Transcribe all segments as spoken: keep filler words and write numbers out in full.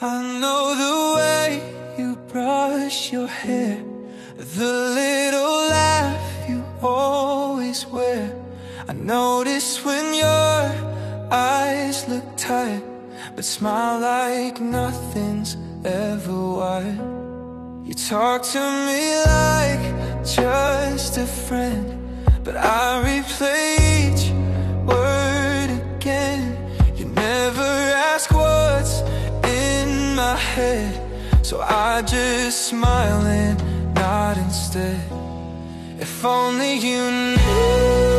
I know the way you brush your hair, the little laugh you always wear. I notice when your eyes look tired, but smile like nothing's ever wild. You talk to me like just a friend, but I replay each word again. You never ask what's in my head, so I just smile and nod instead. If only you knew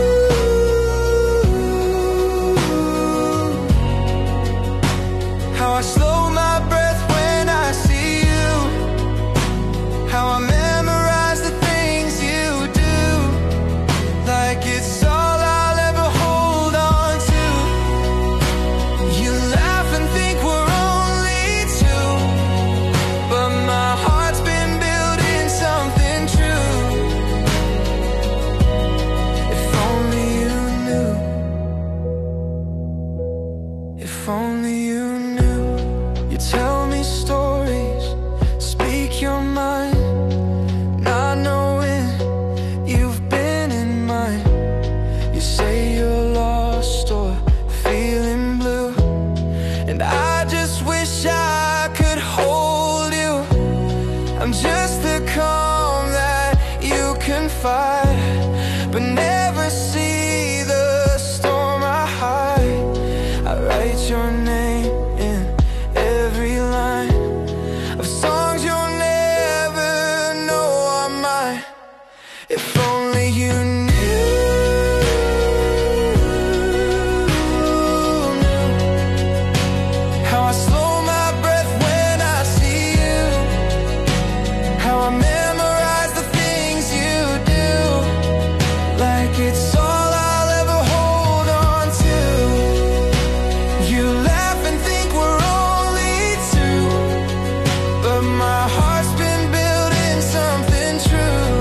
how I slow my breath when I see you, how I memorize the things you do, like it's all I'll ever hold on to. You laugh and think we're only two, but my heart's been building something true. If only you knew, if only you knew. You tell me stories, speak your mind, not knowing you've been in mine. You say you're lost or feeling blue, and I just wish I could hold you. I'm just the calm that you confide, but never see the storm I hide. I write your name in every line of songs you'll never know are mine. If only you knew, knew how I slow my breath when I see you, how I memorize the things you do, like it's all I'll ever hold on to. You laugh and think we're only two, but my heart's been building something true.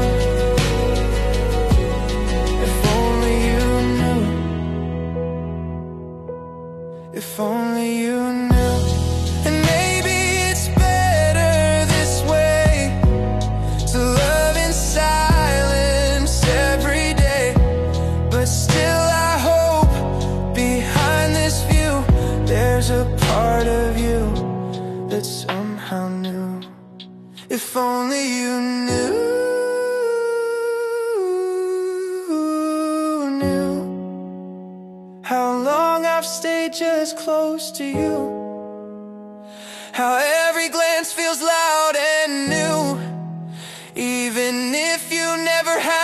If only you knew, if only you knew. And maybe it's better this way, to love in silence every day. But still I hope behind this view there's a part of you that's somehow new. If only you knew, knew how long I've stayed just close to you, how every glance feels loud and new, even if you never have